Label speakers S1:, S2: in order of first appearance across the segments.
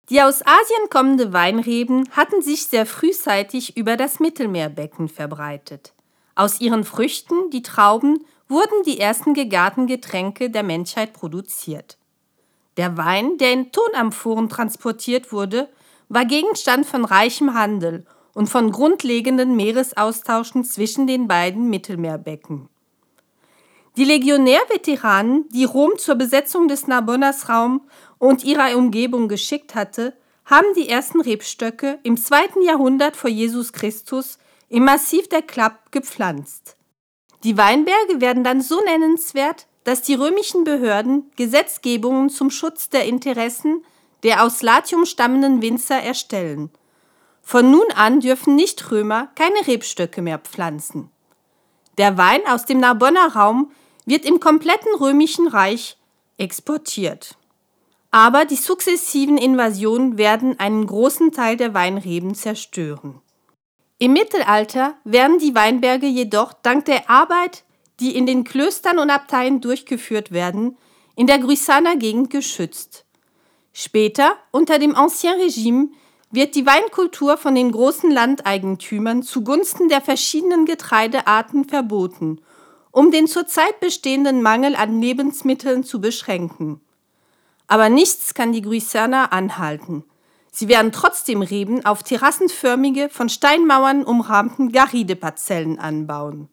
S1: Die aus Asien kommenden Weinreben hatten sich sehr frühzeitig über das Mittelmeerbecken verbreitet. Aus ihren Früchten, die Trauben, wurden die ersten gegarten Getränke der Menschheit produziert. Der Wein, der in Tonamphoren transportiert wurde, war Gegenstand von reichem Handel und von grundlegenden Meeresaustauschen zwischen den beiden Mittelmeerbecken. Die Legionärveteranen, die Rom zur Besetzung des Narbonnas Raum und ihrer Umgebung geschickt hatte, haben die ersten Rebstöcke im 2. Jahrhundert vor Jesus Christus im Massiv der Clappe gepflanzt. Die Weinberge werden dann so nennenswert, dass die römischen Behörden Gesetzgebungen zum Schutz der Interessen der aus Latium stammenden Winzer erstellen. Von nun an dürfen Nichtrömer keine Rebstöcke mehr pflanzen. Der Wein aus dem Narbonner Raum wird im kompletten Römischen Reich exportiert. Aber die sukzessiven Invasionen werden einen großen Teil der Weinreben zerstören. Im Mittelalter werden die Weinberge jedoch dank der Arbeit, die in den Klöstern und Abteien durchgeführt werden, in der Guisaner Gegend geschützt. Später, unter dem Ancien Régime, wird die Weinkultur von den großen Landeigentümern zugunsten der verschiedenen Getreidearten verboten, um den zurzeit bestehenden Mangel an Lebensmitteln zu beschränken. Aber nichts kann die Guisaner anhalten. Sie werden trotzdem Reben auf terrassenförmige, von Steinmauern umrahmten Garrideparzellen anbauen.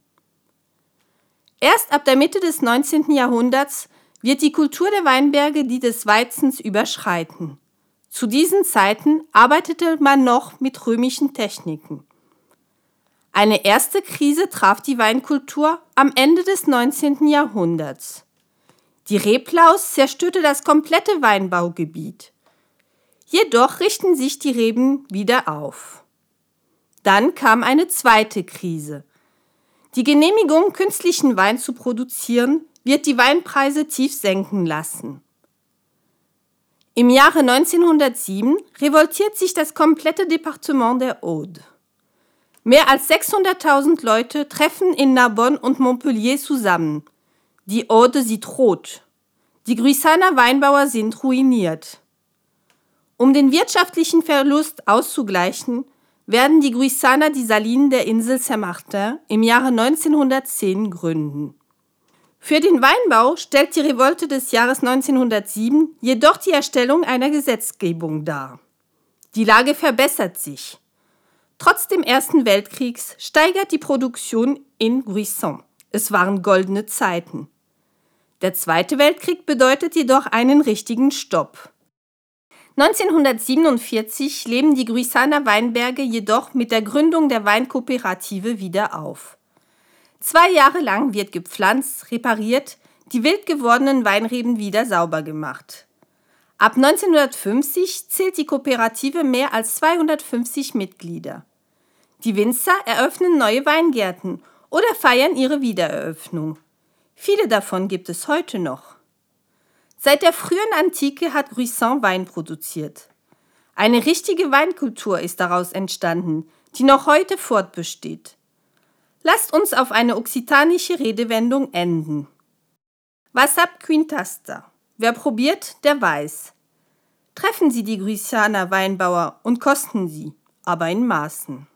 S1: Erst ab der Mitte des 19. Jahrhunderts wird die Kultur der Weinberge die des Weizens überschreiten. Zu diesen Zeiten arbeitete man noch mit römischen Techniken. Eine erste Krise traf die Weinkultur am Ende des 19. Jahrhunderts. Die Reblaus zerstörte das komplette Weinbaugebiet. Jedoch richten sich die Reben wieder auf. Dann kam eine zweite Krise. Die Genehmigung, künstlichen Wein zu produzieren, wird die Weinpreise tief senken lassen. Im Jahre 1907 revoltiert sich das komplette Departement der Aude. Mehr als 600.000 Leute treffen in Narbonne und Montpellier zusammen. Die Aude sieht rot. Die Guisaner Weinbauer sind ruiniert. Um den wirtschaftlichen Verlust auszugleichen, werden die Guisaner die Salinen der Insel Saint-Martin im Jahre 1910 gründen. Für den Weinbau stellt die Revolte des Jahres 1907 jedoch die Erstellung einer Gesetzgebung dar. Die Lage verbessert sich. Trotz dem Ersten Weltkriegs steigert die Produktion in Guisan. Es waren goldene Zeiten. Der Zweite Weltkrieg bedeutet jedoch einen richtigen Stopp. 1947 leben die Guisaner Weinberge jedoch mit der Gründung der Weinkooperative wieder auf. 2 Jahre lang wird gepflanzt, repariert, die wild gewordenen Weinreben wieder sauber gemacht. Ab 1950 zählt die Kooperative mehr als 250 Mitglieder. Die Winzer eröffnen neue Weingärten oder feiern ihre Wiedereröffnung. Viele davon gibt es heute noch. Seit der frühen Antike hat Guisan Wein produziert. Eine richtige Weinkultur ist daraus entstanden, die noch heute fortbesteht. Lasst uns auf eine okzitanische Redewendung enden. Was ab Quintasta? Wer probiert, der weiß. Treffen Sie die Guisaner Weinbauer und kosten Sie, aber in Maßen.